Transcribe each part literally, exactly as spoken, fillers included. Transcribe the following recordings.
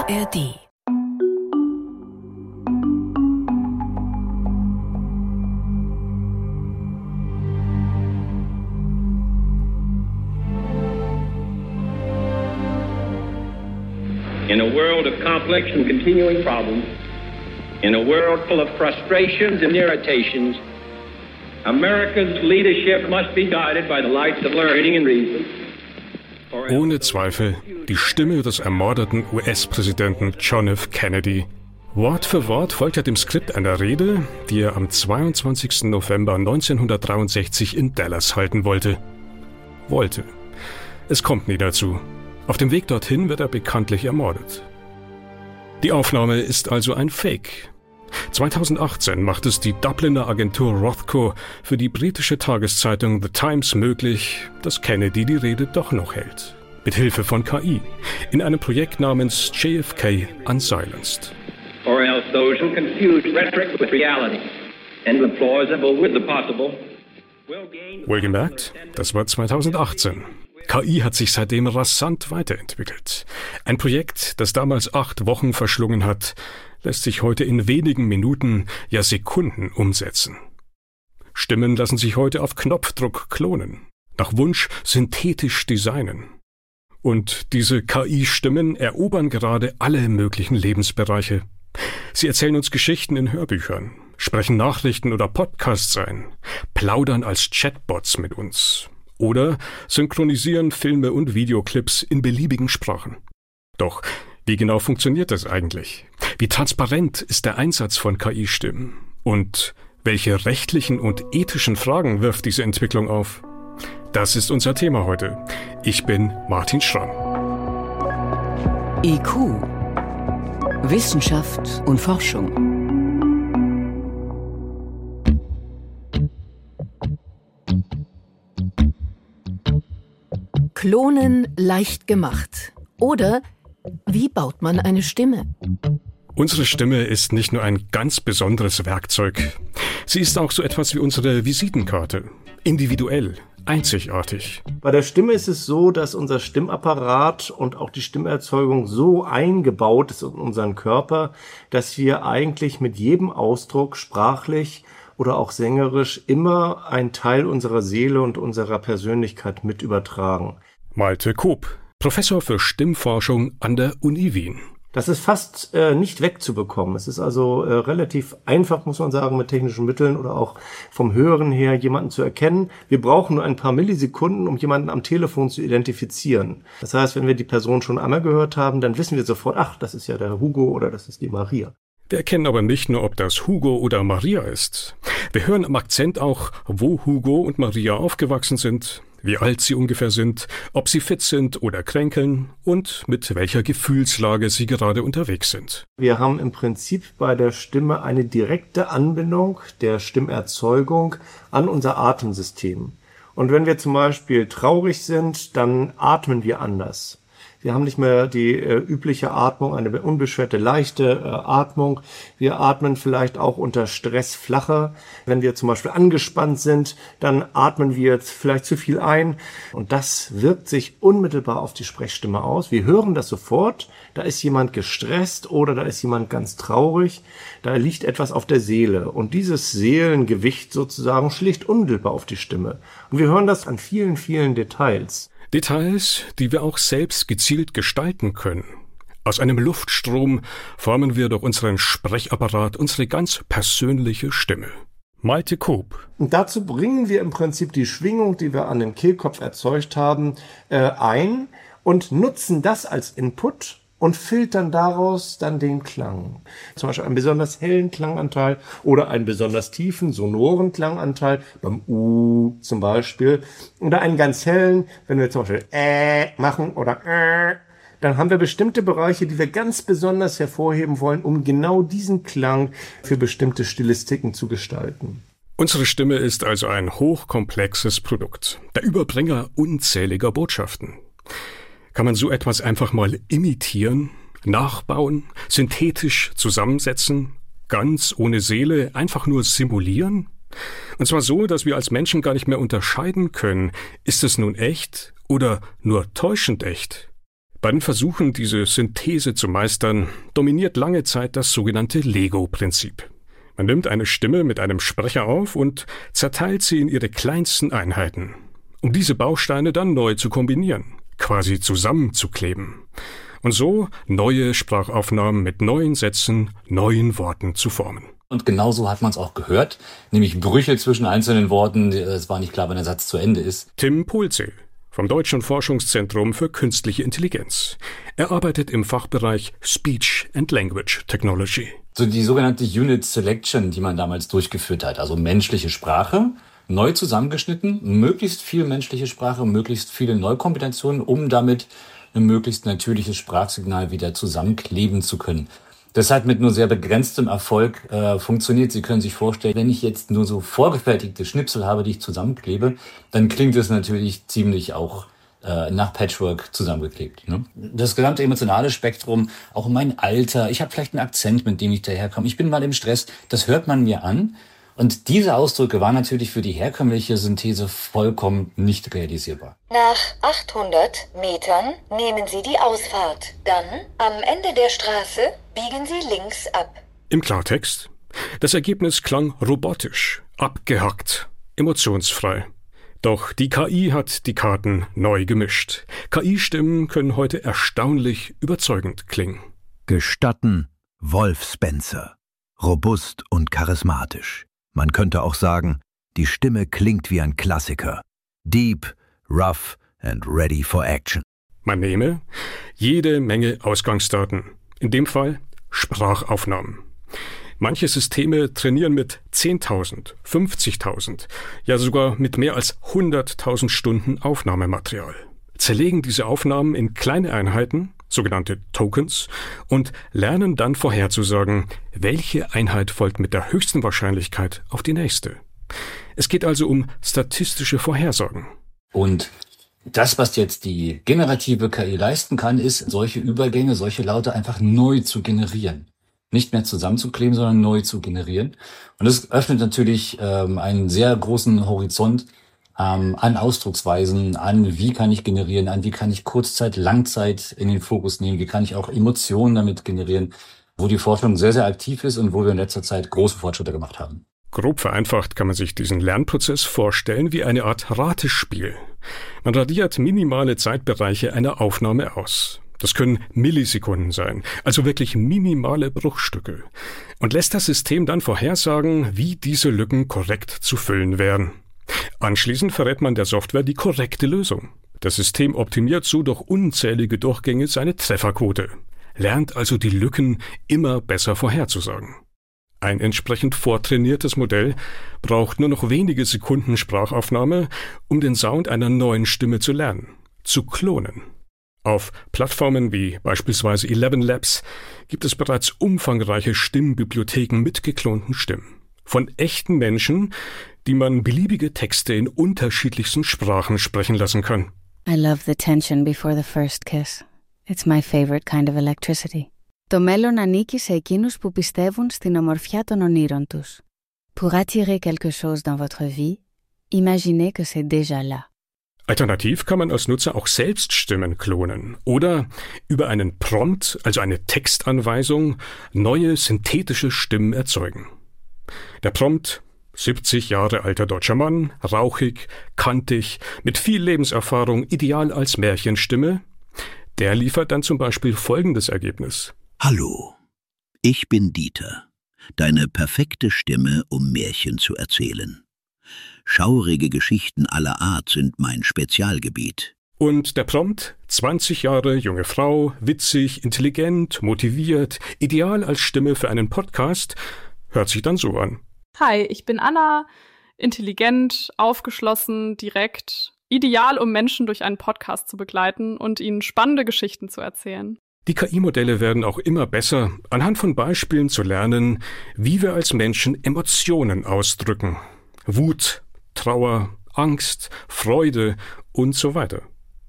R D. In a world of complex and continuing problems, in a world full of frustrations and irritations, America's leadership must be guided by the lights of learning and reason. Ohne Zweifel die Stimme des ermordeten U S-Präsidenten John F. Kennedy. Wort für Wort folgt er dem Skript einer Rede, die er am zweiundzwanzigsten November neunzehnhundertdreiundsechzig in Dallas halten wollte. Wollte. Es kommt nie dazu. Auf dem Weg dorthin wird er bekanntlich ermordet. Die Aufnahme ist also ein Fake. zweitausendachtzehn macht es die Dubliner Agentur Rothko für die britische Tageszeitung The Times möglich, dass Kennedy die Rede doch noch hält. Mit Hilfe von K I. In einem Projekt namens J F K Unsilenced. Or else those who confuse rhetoric with reality and the plausible with the possible will gain... Wohlgemerkt, das war zweitausendachtzehn. K I hat sich seitdem rasant weiterentwickelt. Ein Projekt, das damals acht Wochen verschlungen hat, lässt sich heute in wenigen Minuten, ja Sekunden umsetzen. Stimmen lassen sich heute auf Knopfdruck klonen, nach Wunsch synthetisch designen. Und diese K I-Stimmen erobern gerade alle möglichen Lebensbereiche. Sie erzählen uns Geschichten in Hörbüchern, sprechen Nachrichten oder Podcasts ein, plaudern als Chatbots mit uns. Oder synchronisieren Filme und Videoclips in beliebigen Sprachen. Doch wie genau funktioniert das eigentlich? Wie transparent ist der Einsatz von K I-Stimmen? Und welche rechtlichen und ethischen Fragen wirft diese Entwicklung auf? Das ist unser Thema heute. Ich bin Martin Schramm. I Q. Wissenschaft und Forschung. Klonen leicht gemacht. Oder wie baut man eine Stimme? Unsere Stimme ist nicht nur ein ganz besonderes Werkzeug. Sie ist auch so etwas wie unsere Visitenkarte. Individuell, einzigartig. Bei der Stimme ist es so, dass unser Stimmapparat und auch die Stimmerzeugung so eingebaut ist in unseren Körper, dass wir eigentlich mit jedem Ausdruck sprachlich oder auch sängerisch immer einen Teil unserer Seele und unserer Persönlichkeit mit übertragen. Malte Koop, Professor für Stimmforschung an der Uni Wien. Das ist fast äh, nicht wegzubekommen. Es ist also äh, relativ einfach, muss man sagen, mit technischen Mitteln oder auch vom Hören her jemanden zu erkennen. Wir brauchen nur ein paar Millisekunden, um jemanden am Telefon zu identifizieren. Das heißt, wenn wir die Person schon einmal gehört haben, dann wissen wir sofort, ach, das ist ja der Hugo oder das ist die Maria. Wir erkennen aber nicht nur, ob das Hugo oder Maria ist. Wir hören am Akzent auch, wo Hugo und Maria aufgewachsen sind, wie alt sie ungefähr sind, ob sie fit sind oder kränkeln und mit welcher Gefühlslage sie gerade unterwegs sind. Wir haben im Prinzip bei der Stimme eine direkte Anbindung der Stimmerzeugung an unser Atemsystem. Und wenn wir zum Beispiel traurig sind, dann atmen wir anders. Wir haben nicht mehr die äh, übliche Atmung, eine unbeschwerte, leichte äh, Atmung. Wir atmen vielleicht auch unter Stress flacher. Wenn wir zum Beispiel angespannt sind, dann atmen wir vielleicht zu viel ein. Und das wirkt sich unmittelbar auf die Sprechstimme aus. Wir hören das sofort. Da ist jemand gestresst oder da ist jemand ganz traurig. Da liegt etwas auf der Seele. Und dieses Seelengewicht sozusagen schlägt unmittelbar auf die Stimme. Und wir hören das an vielen, vielen Details. Details, die wir auch selbst gezielt gestalten können. Aus einem Luftstrom formen wir durch unseren Sprechapparat unsere ganz persönliche Stimme. Malte Koop. Und dazu bringen wir im Prinzip die Schwingung, die wir an dem Kehlkopf erzeugt haben, äh, ein und nutzen das als Input und filtern daraus dann den Klang. Zum Beispiel einen besonders hellen Klanganteil oder einen besonders tiefen, sonoren Klanganteil, beim U zum Beispiel. Oder einen ganz hellen, wenn wir zum Beispiel äh machen oder äh, dann haben wir bestimmte Bereiche, die wir ganz besonders hervorheben wollen, um genau diesen Klang für bestimmte Stilistiken zu gestalten. Unsere Stimme ist also ein hochkomplexes Produkt, der Überbringer unzähliger Botschaften. Kann man so etwas einfach mal imitieren, nachbauen, synthetisch zusammensetzen, ganz ohne Seele, einfach nur simulieren? Und zwar so, dass wir als Menschen gar nicht mehr unterscheiden können, ist es nun echt oder nur täuschend echt? Bei den Versuchen, diese Synthese zu meistern, dominiert lange Zeit das sogenannte Lego-Prinzip. Man nimmt eine Stimme mit einem Sprecher auf und zerteilt sie in ihre kleinsten Einheiten, um diese Bausteine dann neu zu kombinieren, quasi zusammenzukleben und so neue Sprachaufnahmen mit neuen Sätzen, neuen Worten zu formen. Und genauso hat man es auch gehört, nämlich Brüche zwischen einzelnen Worten. Es war nicht klar, wann der Satz zu Ende ist. Tim Pohlzee vom Deutschen Forschungszentrum für Künstliche Intelligenz. Er arbeitet im Fachbereich Speech and Language Technology. So die sogenannte Unit Selection, die man damals durchgeführt hat, also menschliche Sprache, neu zusammengeschnitten, möglichst viel menschliche Sprache, möglichst viele Neukombinationen, um damit ein möglichst natürliches Sprachsignal wieder zusammenkleben zu können. Das hat mit nur sehr begrenztem Erfolg äh, funktioniert. Sie können sich vorstellen, wenn ich jetzt nur so vorgefertigte Schnipsel habe, die ich zusammenklebe, dann klingt es natürlich ziemlich auch äh, nach Patchwork zusammengeklebt. Ne? Das gesamte emotionale Spektrum, auch mein Alter, ich habe vielleicht einen Akzent, mit dem ich daherkomme, ich bin mal im Stress, das hört man mir an. Und diese Ausdrücke waren natürlich für die herkömmliche Synthese vollkommen nicht realisierbar. Nach achthundert Metern nehmen Sie die Ausfahrt. Dann, am Ende der Straße, biegen Sie links ab. Im Klartext: Das Ergebnis klang robotisch, abgehackt, emotionsfrei. Doch die K I hat die Karten neu gemischt. K I-Stimmen können heute erstaunlich überzeugend klingen. Gestatten Wolf Spencer. Robust und charismatisch. Man könnte auch sagen, die Stimme klingt wie ein Klassiker. Deep, rough and ready for action. Man nehme jede Menge Ausgangsdaten, in dem Fall Sprachaufnahmen. Manche Systeme trainieren mit zehntausend, fünfzigtausend, ja sogar mit mehr als hunderttausend Stunden Aufnahmematerial. Zerlegen diese Aufnahmen in kleine Einheiten, sogenannte Tokens, und lernen dann vorherzusagen, welche Einheit folgt mit der höchsten Wahrscheinlichkeit auf die nächste. Es geht also um statistische Vorhersagen. Und das, was jetzt die generative K I leisten kann, ist, solche Übergänge, solche Laute einfach neu zu generieren. Nicht mehr zusammenzukleben, sondern neu zu generieren. Und das öffnet natürlich ähm, einen sehr großen Horizont ähm, an Ausdrucksweisen, an wie kann ich generieren, an wie kann ich Kurzzeit, Langzeit in den Fokus nehmen, wie kann ich auch Emotionen damit generieren, wo die Forschung sehr, sehr aktiv ist und wo wir in letzter Zeit große Fortschritte gemacht haben. Grob vereinfacht kann man sich diesen Lernprozess vorstellen wie eine Art Ratespiel. Man radiert minimale Zeitbereiche einer Aufnahme aus. Das können Millisekunden sein, also wirklich minimale Bruchstücke, und lässt das System dann vorhersagen, wie diese Lücken korrekt zu füllen wären. Anschließend verrät man der Software die korrekte Lösung. Das System optimiert so durch unzählige Durchgänge seine Trefferquote, lernt also die Lücken immer besser vorherzusagen. Ein entsprechend vortrainiertes Modell braucht nur noch wenige Sekunden Sprachaufnahme, um den Sound einer neuen Stimme zu lernen, zu klonen. Auf Plattformen wie beispielsweise Eleven Labs gibt es bereits umfangreiche Stimmbibliotheken mit geklonten Stimmen. Von echten Menschen, die man beliebige Texte in unterschiedlichsten Sprachen sprechen lassen kann. I love the tension before the first kiss. It's my favorite kind of electricity. Το μέλλον ανήκει σε εκείνους που πιστεύουν στην ομορφιά των ονείρων τους. Pour attirer quelque chose dans votre vie, imaginez que c'est déjà là. Alternativ kann man als Nutzer auch selbst Stimmen klonen oder über einen Prompt, also eine Textanweisung, neue synthetische Stimmen erzeugen. Der Prompt: siebzig Jahre alter deutscher Mann, rauchig, kantig, mit viel Lebenserfahrung, ideal als Märchenstimme. Der liefert dann zum Beispiel folgendes Ergebnis. Hallo, ich bin Dieter, deine perfekte Stimme, um Märchen zu erzählen. Schaurige Geschichten aller Art sind mein Spezialgebiet. Und der Prompt: zwanzig Jahre, junge Frau, witzig, intelligent, motiviert, ideal als Stimme für einen Podcast, hört sich dann so an. Hi, ich bin Anna, intelligent, aufgeschlossen, direkt, ideal, um Menschen durch einen Podcast zu begleiten und ihnen spannende Geschichten zu erzählen. Die K I-Modelle werden auch immer besser, anhand von Beispielen zu lernen, wie wir als Menschen Emotionen ausdrücken. Wut, Trauer, Angst, Freude und so weiter.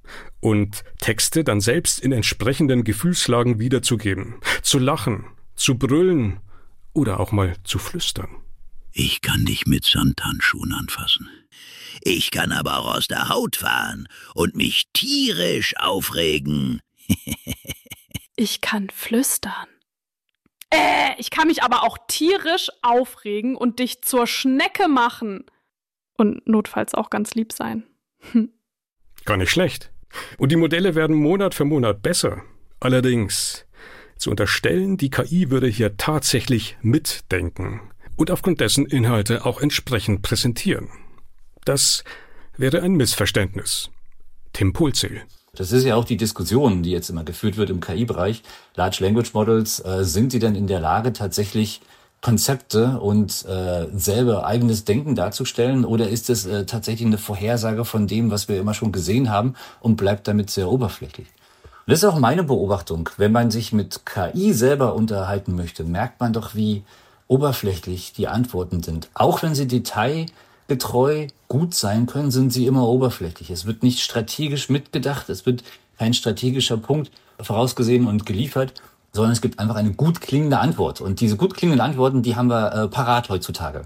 Und Texte dann selbst in entsprechenden Gefühlslagen wiederzugeben, zu lachen, zu brüllen oder auch mal zu flüstern. Ich kann dich mit Samthandschuhen anfassen. Ich kann aber auch aus der Haut fahren und mich tierisch aufregen. Ich kann flüstern. Äh, ich kann mich aber auch tierisch aufregen und dich zur Schnecke machen. Und notfalls auch ganz lieb sein. Hm. Gar nicht schlecht. Und die Modelle werden Monat für Monat besser. Allerdings, zu unterstellen, die K I würde hier tatsächlich mitdenken und aufgrund dessen Inhalte auch entsprechend präsentieren. Das wäre ein Missverständnis. Tim Pulzel. Das ist ja auch die Diskussion, die jetzt immer geführt wird im K I-Bereich. Large Language Models, äh, sind die denn in der Lage, tatsächlich Konzepte und äh, selber eigenes Denken darzustellen? Oder ist es äh, tatsächlich eine Vorhersage von dem, was wir immer schon gesehen haben und bleibt damit sehr oberflächlich? Und das ist auch meine Beobachtung. Wenn man sich mit K I selber unterhalten möchte, merkt man doch, wie oberflächlich die Antworten sind. Auch wenn sie detailgetreu gut sein können, sind sie immer oberflächlich. Es wird nicht strategisch mitgedacht, es wird kein strategischer Punkt vorausgesehen und geliefert, sondern es gibt einfach eine gut klingende Antwort. Und diese gut klingenden Antworten, die haben wir äh, parat heutzutage.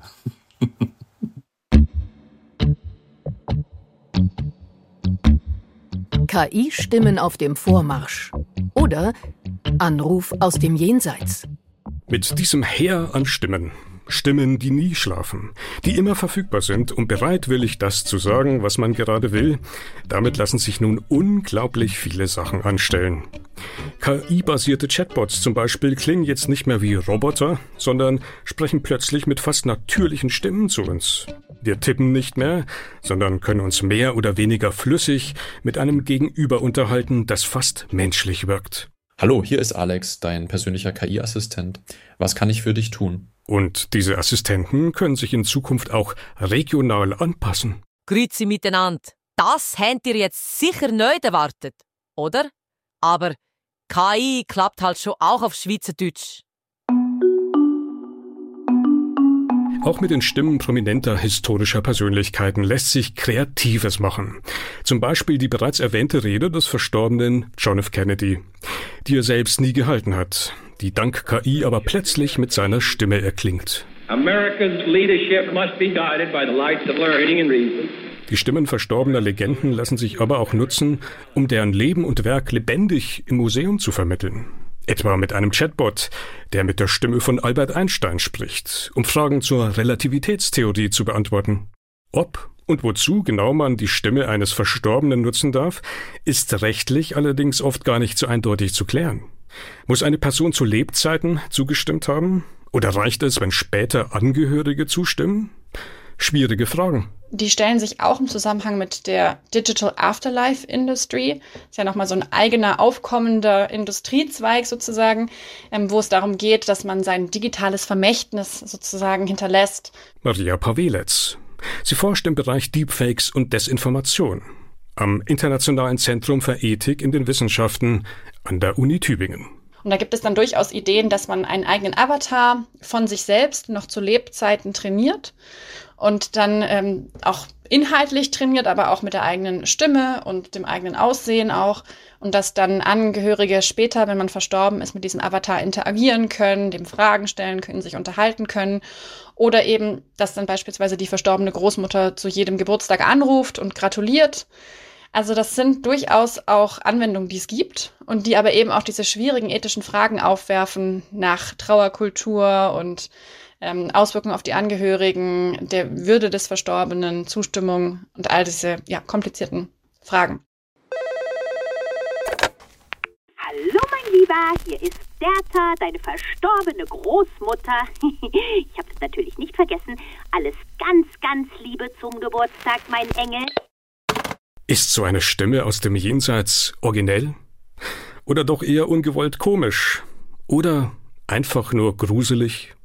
K I-Stimmen auf dem Vormarsch oder Anruf aus dem Jenseits. Mit diesem Heer an Stimmen, Stimmen, die nie schlafen, die immer verfügbar sind, um bereitwillig das zu sagen, was man gerade will, damit lassen sich nun unglaublich viele Sachen anstellen. K I-basierte Chatbots zum Beispiel klingen jetzt nicht mehr wie Roboter, sondern sprechen plötzlich mit fast natürlichen Stimmen zu uns. Wir tippen nicht mehr, sondern können uns mehr oder weniger flüssig mit einem Gegenüber unterhalten, das fast menschlich wirkt. Hallo, hier ist Alex, dein persönlicher K I-Assistent. Was kann ich für dich tun? Und diese Assistenten können sich in Zukunft auch regional anpassen. Grüezi miteinander. Das habt ihr jetzt sicher nicht erwartet, oder? Aber K I klappt halt schon auch auf Schweizerdeutsch. Auch mit den Stimmen prominenter historischer Persönlichkeiten lässt sich Kreatives machen. Zum Beispiel die bereits erwähnte Rede des verstorbenen John F. Kennedy, die er selbst nie gehalten hat, die dank K I aber plötzlich mit seiner Stimme erklingt. America's leadership must be guided by the lights of learning and reason. Die Stimmen verstorbener Legenden lassen sich aber auch nutzen, um deren Leben und Werk lebendig im Museum zu vermitteln. Etwa mit einem Chatbot, der mit der Stimme von Albert Einstein spricht, um Fragen zur Relativitätstheorie zu beantworten. Ob und wozu genau man die Stimme eines Verstorbenen nutzen darf, ist rechtlich allerdings oft gar nicht so eindeutig zu klären. Muss eine Person zu Lebzeiten zugestimmt haben? Oder reicht es, wenn später Angehörige zustimmen? Schwierige Fragen. Die stellen sich auch im Zusammenhang mit der Digital Afterlife Industry. Ist ja nochmal so ein eigener aufkommender Industriezweig sozusagen, ähm, wo es darum geht, dass man sein digitales Vermächtnis sozusagen hinterlässt. Maria Paweletz. Sie forscht im Bereich Deepfakes und Desinformation am Internationalen Zentrum für Ethik in den Wissenschaften an der Uni Tübingen. Und da gibt es dann durchaus Ideen, dass man einen eigenen Avatar von sich selbst noch zu Lebzeiten trainiert und dann ähm, auch inhaltlich trainiert, aber auch mit der eigenen Stimme und dem eigenen Aussehen auch. Und dass dann Angehörige später, wenn man verstorben ist, mit diesem Avatar interagieren können, dem Fragen stellen können, sich unterhalten können. Oder eben, dass dann beispielsweise die verstorbene Großmutter zu jedem Geburtstag anruft und gratuliert. Also das sind durchaus auch Anwendungen, die es gibt und die aber eben auch diese schwierigen ethischen Fragen aufwerfen nach Trauerkultur und ähm, Auswirkungen auf die Angehörigen, der Würde des Verstorbenen, Zustimmung und all diese ja, komplizierten Fragen. Hallo mein Lieber, hier ist Bertha, deine verstorbene Großmutter. Ich habe es natürlich nicht vergessen. Alles ganz, ganz Liebe zum Geburtstag, mein Engel. Ist so eine Stimme aus dem Jenseits originell? Oder doch eher ungewollt komisch? Oder einfach nur gruselig?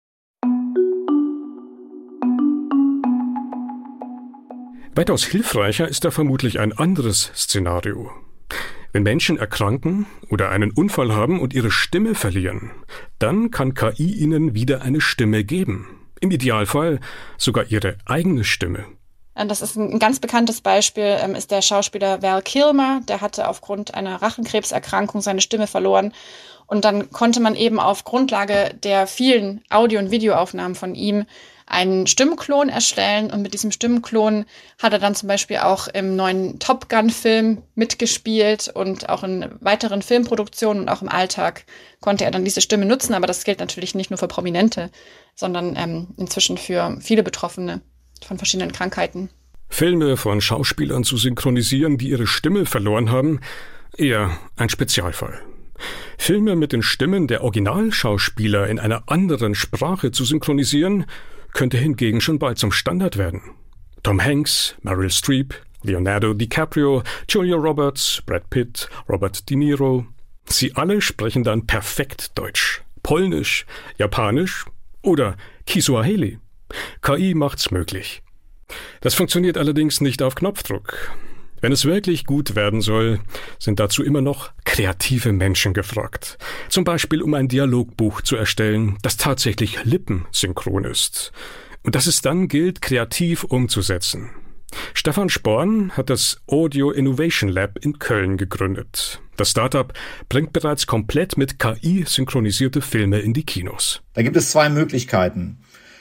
Weitaus hilfreicher ist da vermutlich ein anderes Szenario. Wenn Menschen erkranken oder einen Unfall haben und ihre Stimme verlieren, dann kann K I ihnen wieder eine Stimme geben. Im Idealfall sogar ihre eigene Stimme. Das ist ein ganz bekanntes Beispiel, ist der Schauspieler Val Kilmer. Der hatte aufgrund einer Rachenkrebserkrankung seine Stimme verloren. Und dann konnte man eben auf Grundlage der vielen Audio- und Videoaufnahmen von ihm einen Stimmklon erstellen und mit diesem Stimmklon hat er dann zum Beispiel auch im neuen Top Gun-Film mitgespielt und auch in weiteren Filmproduktionen und auch im Alltag konnte er dann diese Stimme nutzen, aber das gilt natürlich nicht nur für Prominente, sondern ähm, inzwischen für viele Betroffene von verschiedenen Krankheiten. Filme von Schauspielern zu synchronisieren, die ihre Stimme verloren haben, eher ein Spezialfall. Filme mit den Stimmen der Originalschauspieler in einer anderen Sprache zu synchronisieren, könnte hingegen schon bald zum Standard werden. Tom Hanks, Meryl Streep, Leonardo DiCaprio, Julia Roberts, Brad Pitt, Robert De Niro. Sie alle sprechen dann perfekt Deutsch, Polnisch, Japanisch oder Kiswahili. K I macht's möglich. Das funktioniert allerdings nicht auf Knopfdruck. Wenn es wirklich gut werden soll, sind dazu immer noch kreative Menschen gefragt. Zum Beispiel, um ein Dialogbuch zu erstellen, das tatsächlich lippensynchron ist. Und das es dann gilt, kreativ umzusetzen. Stefan Sporn hat das Audio Innovation Lab in Köln gegründet. Das Startup bringt bereits komplett mit K I synchronisierte Filme in die Kinos. Da gibt es zwei Möglichkeiten.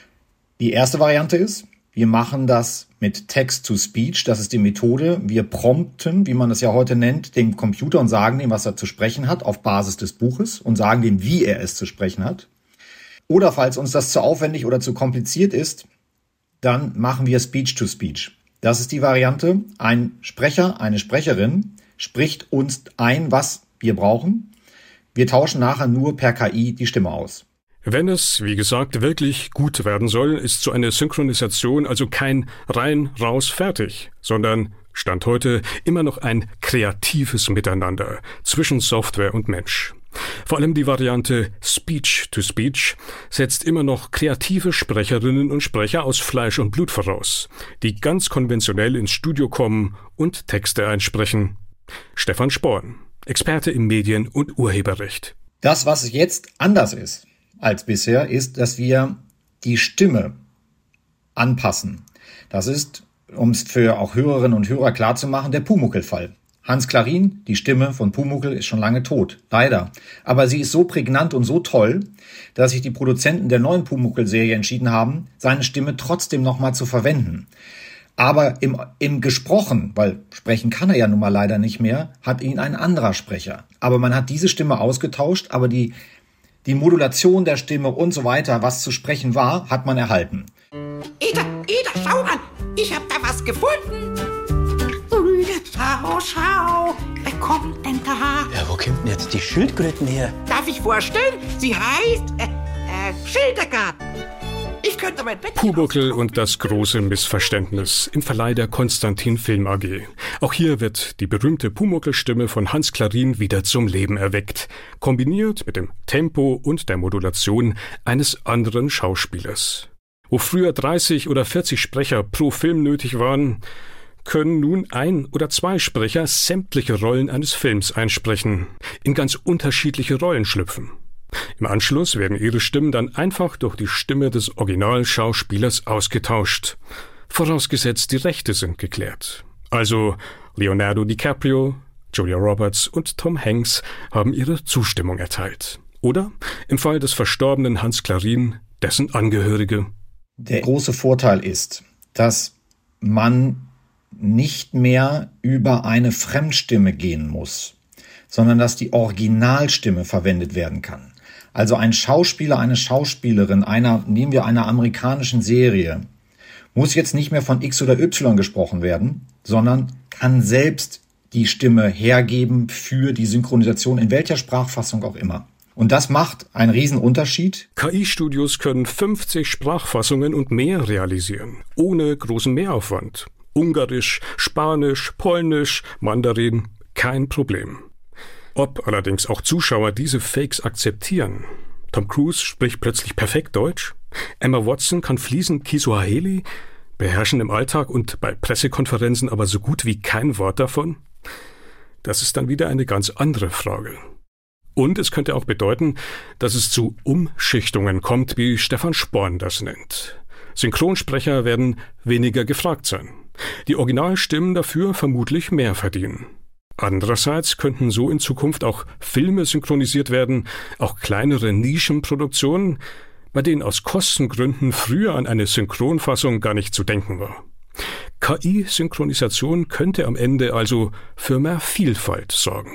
Die erste Variante ist, wir machen das mit Text-to-Speech, das ist die Methode. Wir prompten, wie man es ja heute nennt, dem Computer und sagen ihm, was er zu sprechen hat, auf Basis des Buches und sagen dem, wie er es zu sprechen hat. Oder falls uns das zu aufwendig oder zu kompliziert ist, dann machen wir Speech-to-Speech. Das ist die Variante. Ein Sprecher, eine Sprecherin spricht uns ein, was wir brauchen. Wir tauschen nachher nur per K I die Stimme aus. Wenn es, wie gesagt, wirklich gut werden soll, ist so eine Synchronisation also kein rein, raus, fertig, sondern, Stand heute, immer noch ein kreatives Miteinander zwischen Software und Mensch. Vor allem die Variante Speech-to-Speech setzt immer noch kreative Sprecherinnen und Sprecher aus Fleisch und Blut voraus, die ganz konventionell ins Studio kommen und Texte einsprechen. Stefan Sporn, Experte im Medien- und Urheberrecht. Das, was jetzt anders ist als bisher, ist, dass wir die Stimme anpassen. Das ist, um es für auch Hörerinnen und Hörer klarzumachen, der Pumuckl-Fall. Hans Klarin, die Stimme von Pumuckl, ist schon lange tot. Leider. Aber sie ist so prägnant und so toll, dass sich die Produzenten der neuen Pumuckl-Serie entschieden haben, seine Stimme trotzdem nochmal zu verwenden. Aber im, im Gesprochen, weil sprechen kann er ja nun mal leider nicht mehr, hat ihn ein anderer Sprecher. Aber man hat diese Stimme ausgetauscht, aber die Die Modulation der Stimme und so weiter, was zu sprechen war, hat man erhalten. Ida, Ida, schau mal, ich hab da was gefunden. Ui, schau, schau, wer kommt denn da? Ja, wo kommt denn jetzt die Schildkröten her? Darf ich vorstellen? Sie heißt, äh, äh, Schildergarten. Ich könnte mein Bett... Pumuckl und das große Missverständnis im Verleih der Konstantin Film A G. Auch hier wird die berühmte Pumuckl-Stimme von Hans Klarin wieder zum Leben erweckt, kombiniert mit dem Tempo und der Modulation eines anderen Schauspielers. Wo früher dreißig oder vierzig Sprecher pro Film nötig waren, können nun ein oder zwei Sprecher sämtliche Rollen eines Films einsprechen, in ganz unterschiedliche Rollen schlüpfen. Im Anschluss werden ihre Stimmen dann einfach durch die Stimme des Originalschauspielers ausgetauscht. Vorausgesetzt, die Rechte sind geklärt. Also Leonardo DiCaprio, Julia Roberts und Tom Hanks haben ihre Zustimmung erteilt. Oder im Fall des verstorbenen Hans Klarin, dessen Angehörige. Der große Vorteil ist, dass man nicht mehr über eine Fremdstimme gehen muss, sondern dass die Originalstimme verwendet werden kann. Also ein Schauspieler, eine Schauspielerin, einer, nehmen wir einer amerikanischen Serie, muss jetzt nicht mehr von X oder Y gesprochen werden, sondern kann selbst die Stimme hergeben für die Synchronisation in welcher Sprachfassung auch immer. Und das macht einen riesen Unterschied. K I-Studios können fünfzig Sprachfassungen und mehr realisieren, ohne großen Mehraufwand. Ungarisch, Spanisch, Polnisch, Mandarin, kein Problem. Ob allerdings auch Zuschauer diese Fakes akzeptieren. Tom Cruise spricht plötzlich perfekt Deutsch. Emma Watson kann fließend Kiswahili, beherrschen im Alltag und bei Pressekonferenzen aber so gut wie kein Wort davon. Das ist dann wieder eine ganz andere Frage. Und es könnte auch bedeuten, dass es zu Umschichtungen kommt, wie Stefan Sporn das nennt. Synchronsprecher werden weniger gefragt sein. Die Originalstimmen dafür vermutlich mehr verdienen. Andererseits könnten so in Zukunft auch Filme synchronisiert werden, auch kleinere Nischenproduktionen, bei denen aus Kostengründen früher an eine Synchronfassung gar nicht zu denken war. K I-Synchronisation könnte am Ende also für mehr Vielfalt sorgen.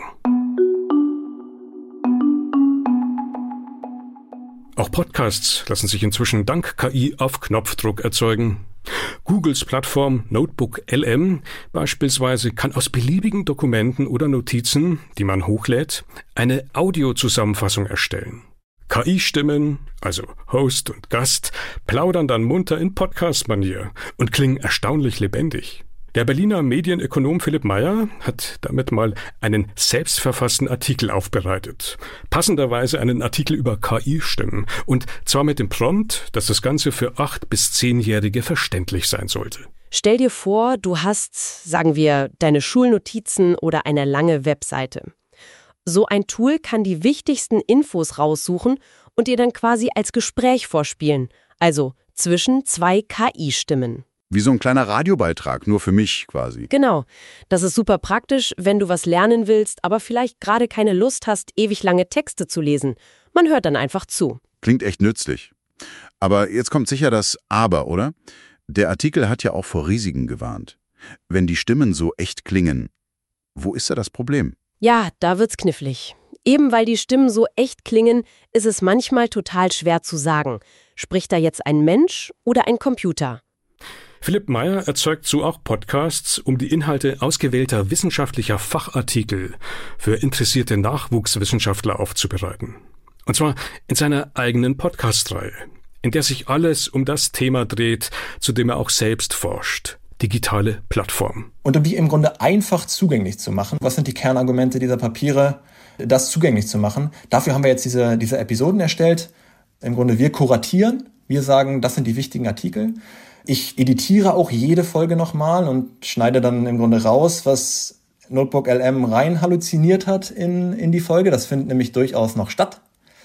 Auch Podcasts lassen sich inzwischen dank K I auf Knopfdruck erzeugen. Googles Plattform Notebook L M beispielsweise kann aus beliebigen Dokumenten oder Notizen, die man hochlädt, eine Audiozusammenfassung erstellen. K I-Stimmen, also Host und Gast, plaudern dann munter in Podcast-Manier und klingen erstaunlich lebendig. Der Berliner Medienökonom Philipp Meyer hat damit mal einen selbstverfassten Artikel aufbereitet. Passenderweise einen Artikel über K I-Stimmen. Und zwar mit dem Prompt, dass das Ganze für acht- bis zehnjährige verständlich sein sollte. Stell dir vor, du hast, sagen wir, deine Schulnotizen oder eine lange Webseite. So ein Tool kann die wichtigsten Infos raussuchen und dir dann quasi als Gespräch vorspielen. Also zwischen zwei K I-Stimmen. Wie so ein kleiner Radiobeitrag, nur für mich quasi. Genau. Das ist super praktisch, wenn du was lernen willst, aber vielleicht gerade keine Lust hast, ewig lange Texte zu lesen. Man hört dann einfach zu. Klingt echt nützlich. Aber jetzt kommt sicher das Aber, oder? Der Artikel hat ja auch vor Risiken gewarnt. Wenn die Stimmen so echt klingen, wo ist da das Problem? Ja, da wird's knifflig. Eben weil die Stimmen so echt klingen, ist es manchmal total schwer zu sagen. Spricht da jetzt ein Mensch oder ein Computer? Philipp Meyer erzeugt so auch Podcasts, um die Inhalte ausgewählter wissenschaftlicher Fachartikel für interessierte Nachwuchswissenschaftler aufzubereiten. Und zwar in seiner eigenen Podcast-Reihe, in der sich alles um das Thema dreht, zu dem er auch selbst forscht. Digitale Plattform. Und um die im Grunde einfach zugänglich zu machen. Was sind die Kernargumente dieser Papiere, das zugänglich zu machen? Dafür haben wir jetzt diese, diese Episoden erstellt. Im Grunde wir kuratieren. Wir sagen, das sind die wichtigen Artikel. Ich editiere auch jede Folge nochmal und schneide dann im Grunde raus, was Notebook L M rein halluziniert hat in, in die Folge. Das findet nämlich durchaus noch statt.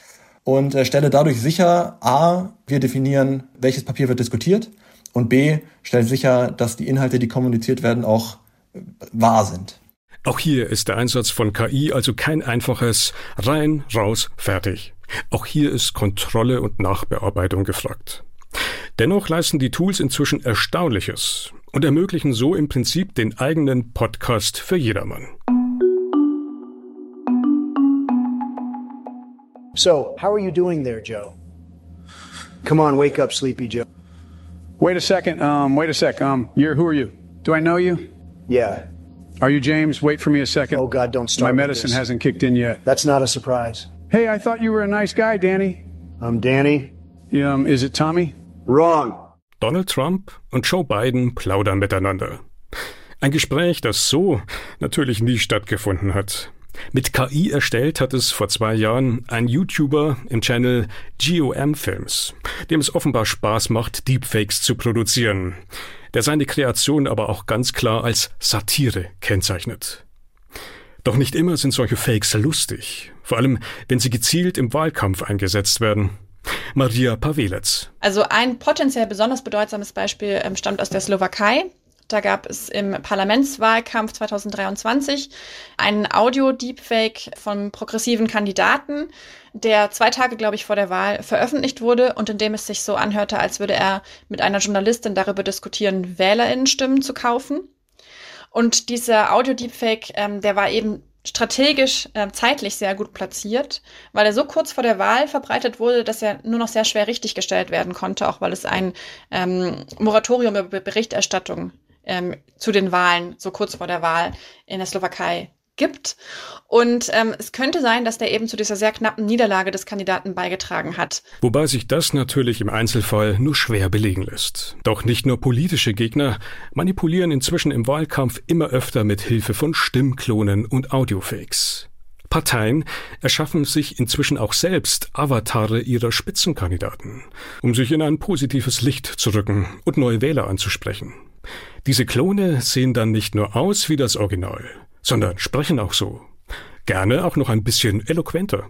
Und äh, stelle dadurch sicher, a, wir definieren, welches Papier wird diskutiert. Und b, stellt sicher, dass die Inhalte, die kommuniziert werden, auch äh, wahr sind. Auch hier ist der Einsatz von K I also kein einfaches rein, raus, fertig. Auch hier ist Kontrolle und Nachbearbeitung gefragt. Dennoch leisten die Tools inzwischen Erstaunliches und ermöglichen so im Prinzip den eigenen Podcast für jedermann. So, how are you doing there, Joe? Come on, wake up, Sleepy Joe. Wait a second, um, wait a sec, um, you're, who are you? Do I know you? Yeah. Are you James? Wait for me a second. Oh God, don't start My medicine hasn't kicked in yet. That's not a surprise. Hey, I thought you were a nice guy, Danny. I'm Danny. Um, is it Tommy? Wrong. Donald Trump und Joe Biden plaudern miteinander. Ein Gespräch, das so natürlich nie stattgefunden hat. Mit K I erstellt hat es vor zwei Jahren ein YouTuber im Channel G O M Films, dem es offenbar Spaß macht, Deepfakes zu produzieren, der seine Kreation aber auch ganz klar als Satire kennzeichnet. Doch nicht immer sind solche Fakes lustig, vor allem wenn sie gezielt im Wahlkampf eingesetzt werden. Maria Pavelec. Also ein potenziell besonders bedeutsames Beispiel ähm, stammt aus der Slowakei. Da gab es im Parlamentswahlkampf zweitausenddreiundzwanzig einen Audio-Deepfake vom progressiven Kandidaten, der zwei Tage, glaube ich, vor der Wahl veröffentlicht wurde und in dem es sich so anhörte, als würde er mit einer Journalistin darüber diskutieren, WählerInnenstimmen zu kaufen. Und dieser Audio-Deepfake, ähm, der war eben strategisch äh, zeitlich sehr gut platziert, weil er so kurz vor der Wahl verbreitet wurde, dass er nur noch sehr schwer richtiggestellt werden konnte, auch weil es ein ähm, Moratorium über Berichterstattung ähm, zu den Wahlen so kurz vor der Wahl in der Slowakei gibt. Und ähm, es könnte sein, dass der eben zu dieser sehr knappen Niederlage des Kandidaten beigetragen hat. Wobei sich das natürlich im Einzelfall nur schwer belegen lässt. Doch nicht nur politische Gegner manipulieren inzwischen im Wahlkampf immer öfter mit Hilfe von Stimmklonen und Audiofakes. Parteien erschaffen sich inzwischen auch selbst Avatare ihrer Spitzenkandidaten, um sich in ein positives Licht zu rücken und neue Wähler anzusprechen. Diese Klone sehen dann nicht nur aus wie das Original, sondern sprechen auch so. Gerne auch noch ein bisschen eloquenter.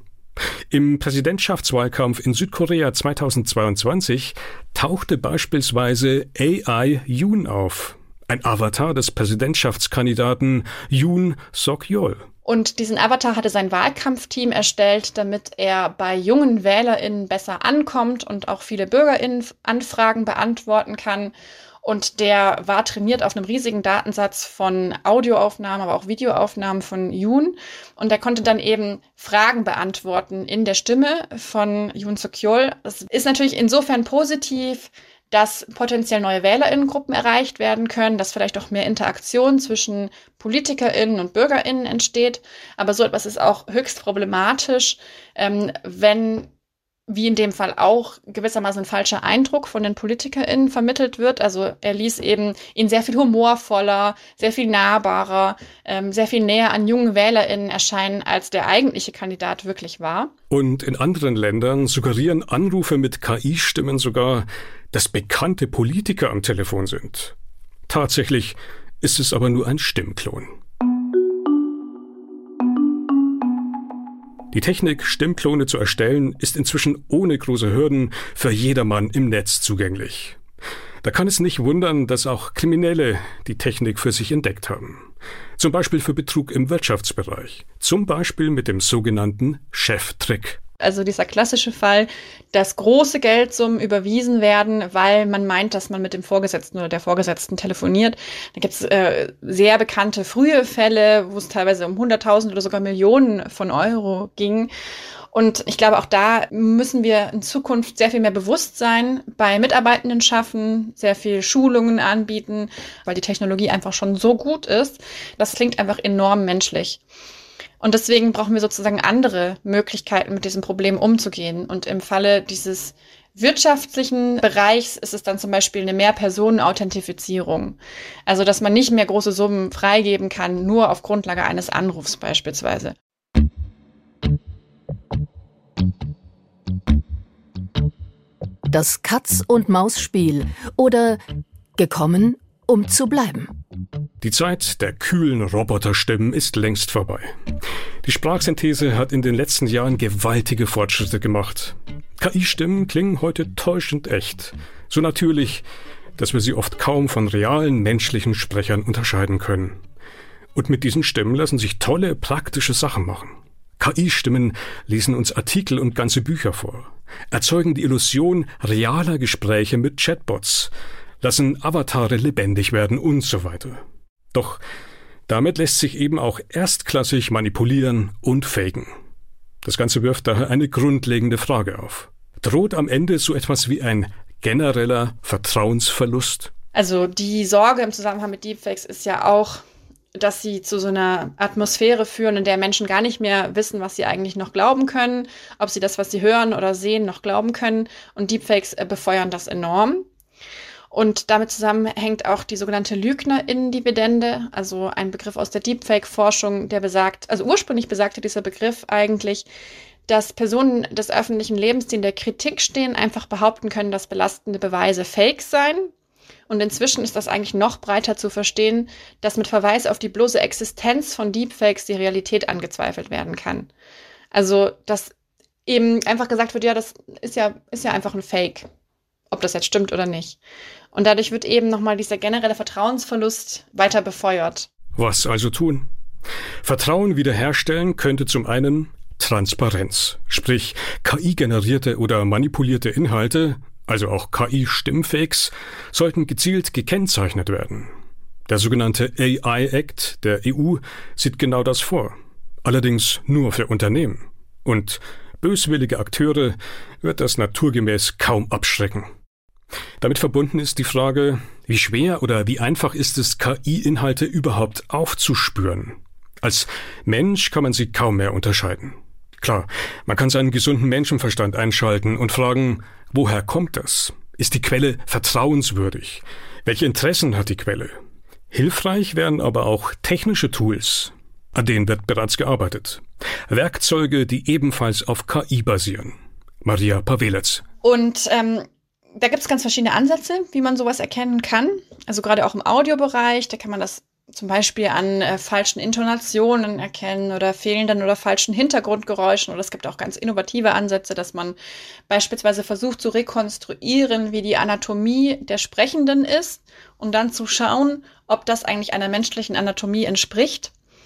Im Präsidentschaftswahlkampf in Südkorea zweitausendzweiundzwanzig tauchte beispielsweise A I Yoon auf, ein Avatar des Präsidentschaftskandidaten Yoon Suk-yeol. Und diesen Avatar hatte sein Wahlkampfteam erstellt, damit er bei jungen WählerInnen besser ankommt und auch viele BürgerInnen-Anfragen beantworten kann. Und der war trainiert auf einem riesigen Datensatz von Audioaufnahmen, aber auch Videoaufnahmen von Yoon. Und der konnte dann eben Fragen beantworten in der Stimme von Yoon Suk-yeol. Das ist natürlich insofern positiv, dass potenziell neue WählerInnengruppen erreicht werden können, dass vielleicht auch mehr Interaktion zwischen PolitikerInnen und BürgerInnen entsteht. Aber so etwas ist auch höchst problematisch, ähm, wenn, wie in dem Fall auch, gewissermaßen ein falscher Eindruck von den PolitikerInnen vermittelt wird. Also er ließ eben ihn sehr viel humorvoller, sehr viel nahbarer, ähm, sehr viel näher an jungen WählerInnen erscheinen, als der eigentliche Kandidat wirklich war. Und in anderen Ländern suggerieren Anrufe mit K I-Stimmen sogar, dass bekannte Politiker am Telefon sind. Tatsächlich ist es aber nur ein Stimmklon. Die Technik, Stimmklone zu erstellen, ist inzwischen ohne große Hürden für jedermann im Netz zugänglich. Da kann es nicht wundern, dass auch Kriminelle die Technik für sich entdeckt haben. Zum Beispiel für Betrug im Wirtschaftsbereich. Zum Beispiel mit dem sogenannten Cheftrick. Also dieser klassische Fall, dass große Geldsummen überwiesen werden, weil man meint, dass man mit dem Vorgesetzten oder der Vorgesetzten telefoniert. Da gibt es äh, sehr bekannte frühe Fälle, wo es teilweise um hunderttausend oder sogar Millionen von Euro ging. Und ich glaube, auch da müssen wir in Zukunft sehr viel mehr Bewusstsein bei Mitarbeitenden schaffen, sehr viel Schulungen anbieten, weil die Technologie einfach schon so gut ist. Das klingt einfach enorm menschlich. Und deswegen brauchen wir sozusagen andere Möglichkeiten, mit diesem Problem umzugehen. Und im Falle dieses wirtschaftlichen Bereichs ist es dann zum Beispiel eine Mehrpersonen-Authentifizierung. Also, dass man nicht mehr große Summen freigeben kann, nur auf Grundlage eines Anrufs beispielsweise. Das Katz-und-Maus-Spiel oder gekommen, um zu bleiben. Die Zeit der kühlen Roboterstimmen ist längst vorbei. Die Sprachsynthese hat in den letzten Jahren gewaltige Fortschritte gemacht. K I-Stimmen klingen heute täuschend echt. So natürlich, dass wir sie oft kaum von realen menschlichen Sprechern unterscheiden können. Und mit diesen Stimmen lassen sich tolle, praktische Sachen machen. K I-Stimmen lesen uns Artikel und ganze Bücher vor, erzeugen die Illusion realer Gespräche mit Chatbots, lassen Avatare lebendig werden und so weiter. Doch damit lässt sich eben auch erstklassig manipulieren und faken. Das Ganze wirft daher eine grundlegende Frage auf. Droht am Ende so etwas wie ein genereller Vertrauensverlust? Also die Sorge im Zusammenhang mit Deepfakes ist ja auch, dass sie zu so einer Atmosphäre führen, in der Menschen gar nicht mehr wissen, was sie eigentlich noch glauben können, ob sie das, was sie hören oder sehen, noch glauben können. Und Deepfakes befeuern das enorm. Und damit zusammenhängt auch die sogenannte LügnerInnen-Dividende, also ein Begriff aus der Deepfake-Forschung, der besagt, also ursprünglich besagte dieser Begriff eigentlich, dass Personen des öffentlichen Lebens, die in der Kritik stehen, einfach behaupten können, dass belastende Beweise fake seien. Und inzwischen ist das eigentlich noch breiter zu verstehen, dass mit Verweis auf die bloße Existenz von Deepfakes die Realität angezweifelt werden kann. Also, dass eben einfach gesagt wird, ja, das ist ja, ist ja einfach ein Fake, ob das jetzt stimmt oder nicht. Und dadurch wird eben nochmal dieser generelle Vertrauensverlust weiter befeuert. Was also tun? Vertrauen wiederherstellen könnte zum einen Transparenz, sprich K I-generierte oder manipulierte Inhalte, also auch K I-Stimmfakes, sollten gezielt gekennzeichnet werden. Der sogenannte A I-Act der E U sieht genau das vor, allerdings nur für Unternehmen. Und böswillige Akteure wird das naturgemäß kaum abschrecken. Damit verbunden ist die Frage, wie schwer oder wie einfach ist es, K I-Inhalte überhaupt aufzuspüren? Als Mensch kann man sie kaum mehr unterscheiden. Klar, man kann seinen gesunden Menschenverstand einschalten und fragen, woher kommt das? Ist die Quelle vertrauenswürdig? Welche Interessen hat die Quelle? Hilfreich wären aber auch technische Tools, an denen wird bereits gearbeitet. Werkzeuge, die ebenfalls auf K I basieren. Maria Paweletz. Und ähm, da gibt es ganz verschiedene Ansätze, wie man sowas erkennen kann. Also gerade auch im Audiobereich, da kann man das zum Beispiel an äh, falschen Intonationen erkennen oder fehlenden oder falschen Hintergrundgeräuschen. Oder es gibt auch ganz innovative Ansätze, dass man beispielsweise versucht zu rekonstruieren, wie die Anatomie der Sprechenden ist und dann zu schauen, ob das eigentlich einer menschlichen Anatomie entspricht.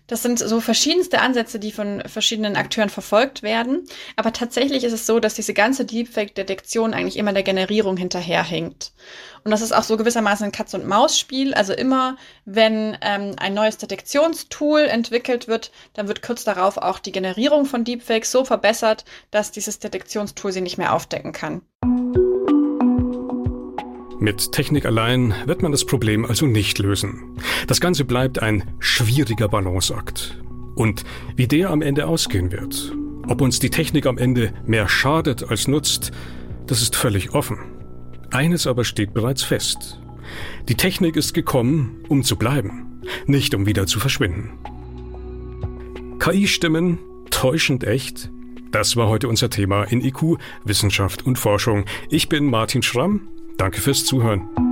Das sind so verschiedenste Ansätze, die von verschiedenen Akteuren verfolgt werden. Aber tatsächlich ist es so, dass diese ganze Deepfake-Detektion eigentlich immer der Generierung hinterherhinkt. Und das ist auch so gewissermaßen ein Katz-und-Maus-Spiel. Also immer, wenn ähm, ein neues Detektionstool entwickelt wird, dann wird kurz darauf auch die Generierung von Deepfakes so verbessert, dass dieses Detektionstool sie nicht mehr aufdecken kann. Mit Technik allein wird man das Problem also nicht lösen. Das Ganze bleibt ein schwieriger Balanceakt. Und wie der am Ende ausgehen wird, ob uns die Technik am Ende mehr schadet als nutzt, das ist völlig offen. Eines aber steht bereits fest. Die Technik ist gekommen, um zu bleiben, nicht um wieder zu verschwinden. K I-Stimmen, täuschend echt? Das war heute unser Thema in I Q, Wissenschaft und Forschung. Ich bin Martin Schramm. Danke fürs Zuhören.